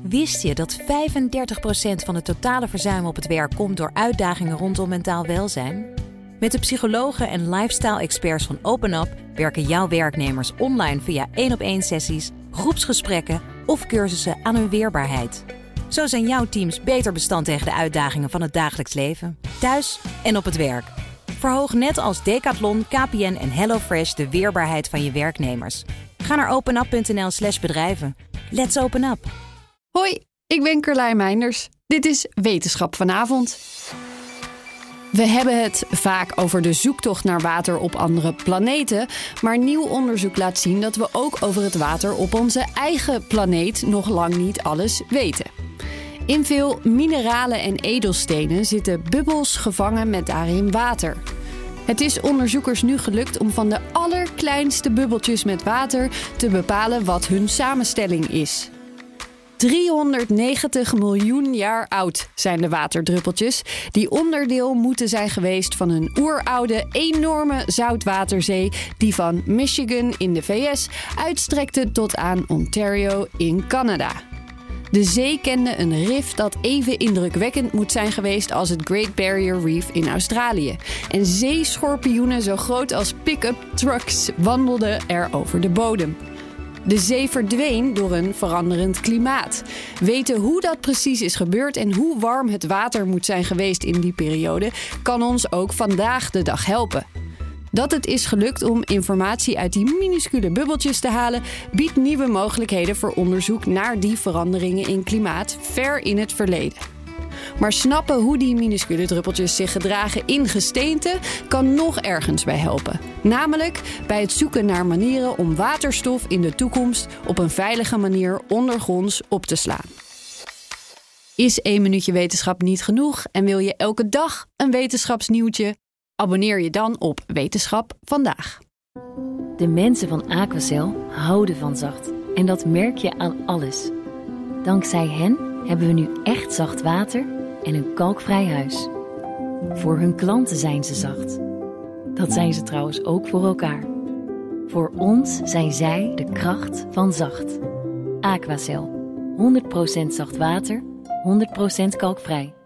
Wist je dat 35% van het totale verzuim op het werk komt door uitdagingen rondom mentaal welzijn? Met de psychologen en lifestyle-experts van OpenUp werken jouw werknemers online via 1-op-1 sessies, groepsgesprekken of cursussen aan hun weerbaarheid. Zo zijn jouw teams beter bestand tegen de uitdagingen van het dagelijks leven, thuis en op het werk. Verhoog net als Decathlon, KPN en HelloFresh de weerbaarheid van je werknemers. Ga naar openup.nl/bedrijven. Let's open up! Hoi, ik ben Carlijn Meinders. Dit is Wetenschap vanavond. We hebben het vaak over de zoektocht naar water op andere planeten, maar nieuw onderzoek laat zien dat we ook over het water op onze eigen planeet nog lang niet alles weten. In veel mineralen en edelstenen zitten bubbels gevangen met daarin water. Het is onderzoekers nu gelukt om van de allerkleinste bubbeltjes met water te bepalen wat hun samenstelling is. 390 miljoen jaar oud zijn de waterdruppeltjes, die onderdeel moeten zijn geweest van een oeroude, enorme zoutwaterzee die van Michigan in de VS uitstrekte tot aan Ontario in Canada. De zee kende een rif dat even indrukwekkend moet zijn geweest als het Great Barrier Reef in Australië. En zeeschorpioenen zo groot als pick-up trucks wandelden er over de bodem. De zee verdween door een veranderend klimaat. Weten hoe dat precies is gebeurd en hoe warm het water moet zijn geweest in die periode, kan ons ook vandaag de dag helpen. Dat het is gelukt om informatie uit die minuscule bubbeltjes te halen, biedt nieuwe mogelijkheden voor onderzoek naar die veranderingen in klimaat ver in het verleden. Maar snappen hoe die minuscule druppeltjes zich gedragen in gesteente kan nog ergens bij helpen. Namelijk bij het zoeken naar manieren om waterstof in de toekomst op een veilige manier ondergronds op te slaan. Is 1 minuutje wetenschap niet genoeg en wil je elke dag een wetenschapsnieuwtje? Abonneer je dan op Wetenschap Vandaag. De mensen van Aquacel houden van zacht. En dat merk je aan alles. Dankzij hen hebben we nu echt zacht water en een kalkvrij huis. Voor hun klanten zijn ze zacht. Dat zijn ze trouwens ook voor elkaar. Voor ons zijn zij de kracht van zacht. Aquacel. 100% zacht water, 100% kalkvrij.